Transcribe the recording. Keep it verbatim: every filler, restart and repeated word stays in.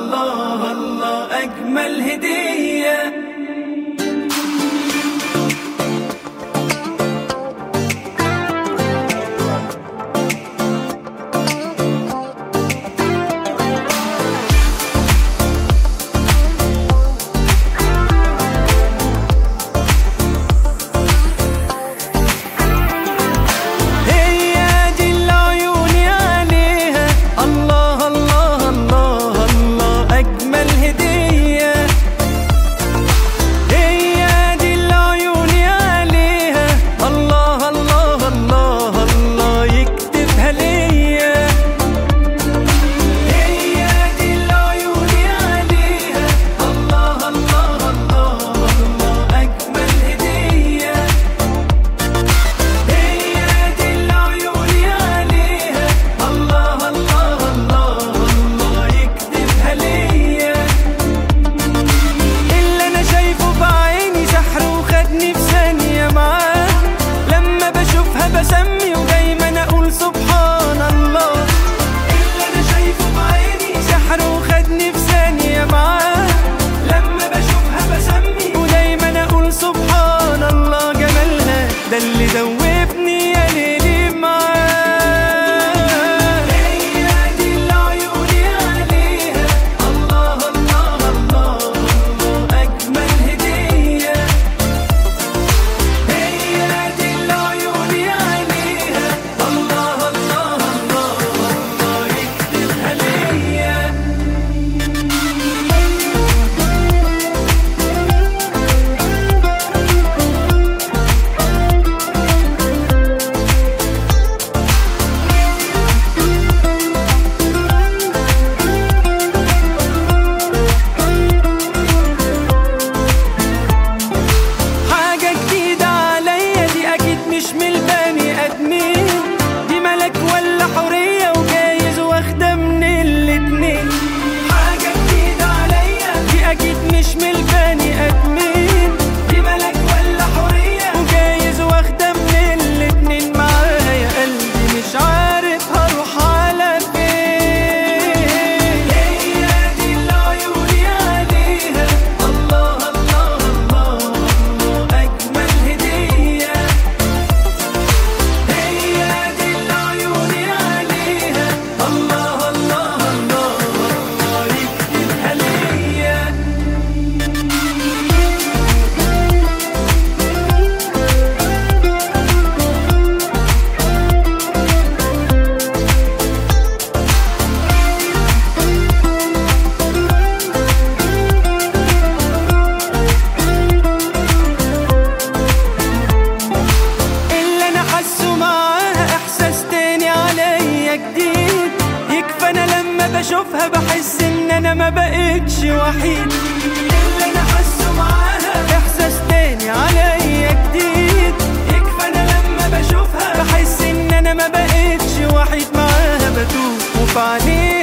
الله الله أجمل هدية. ده اللي دوبني يا ليلي معاه، هي دي اللي عيوني عليها. الله الله الله الله أجمل هدية. هي دي اللي عيوني عليها. الله الله الله الله يكتبها ليا. بشوفها بحس ان انا ما بقتش وحيد. اللي انا حاسه معاها احساس تاني عليا جديد. يكفى انا لما بشوفها بحس ان انا ما بقتش وحيد. معاها بتوه وفي عينيها